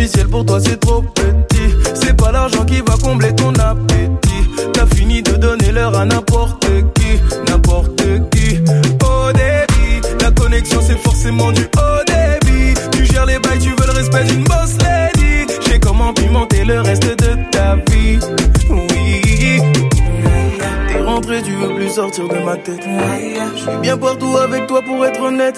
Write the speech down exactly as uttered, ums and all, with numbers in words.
superficiel, pour toi c'est trop petit. C'est pas l'argent qui va combler ton appétit. T'as fini de donner l'heure à n'importe qui, n'importe qui. Au débit, la connexion c'est forcément du haut débit. Tu gères les bails, tu veux le respect d'une boss lady. J'ai comment pimenter le reste de ta vie. Oui, t'es rentré, tu veux plus sortir de ma tête. Je suis bien partout avec toi pour être honnête.